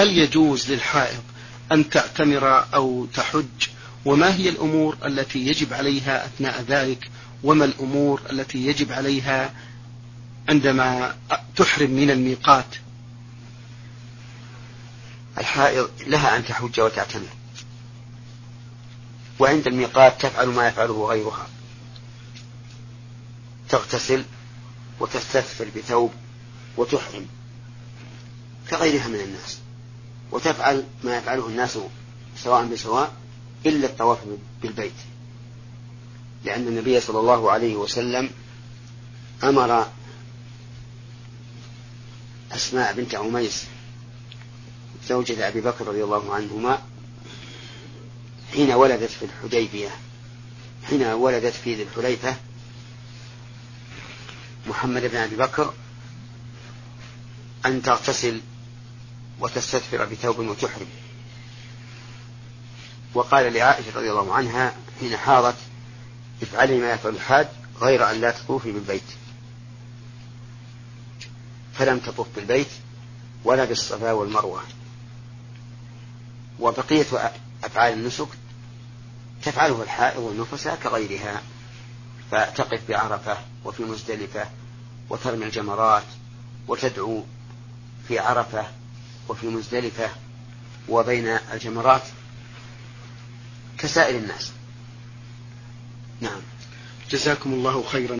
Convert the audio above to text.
هل يجوز للحائض أن تعتمر أو تحج؟ وما هي الأمور التي يجب عليها أثناء ذلك؟ وما الأمور التي يجب عليها عندما تحرم من الميقات؟ الحائض لها أن تحج وتعتمر، وعند الميقات تفعل ما يفعله غيرها، تغتسل وتستثفر بثوب وتحرم كغيرها من الناس، وتفعل ما يفعله الناس سواء بسواء إلا الطواف بالبيت، لأن النبي صلى الله عليه وسلم أمر أسماء بنت عميس زوجة أبي بكر رضي الله عنهما حين ولدت في الحديبية، حين ولدت في ذي الحليفة محمد بن أبي بكر، أن تغتسل وتستثفر بثوب وتحرم. وقال لعائشة رضي الله عنها حين حاضت: افعلي ما يفعل الحاج غير أن لا تطوفي بالبيت. فلم تطوف بالبيت ولا بالصفا والمروة. وبقية أفعال النسك تفعله الحائض والنفساء كغيرها، فتقف بعرفة وفي مزدلفة وترمي الجمرات وتدعو في عرفة وفي مزدلفة وبين الجمرات كسائر الناس. نعم. جزاكم الله خيرا.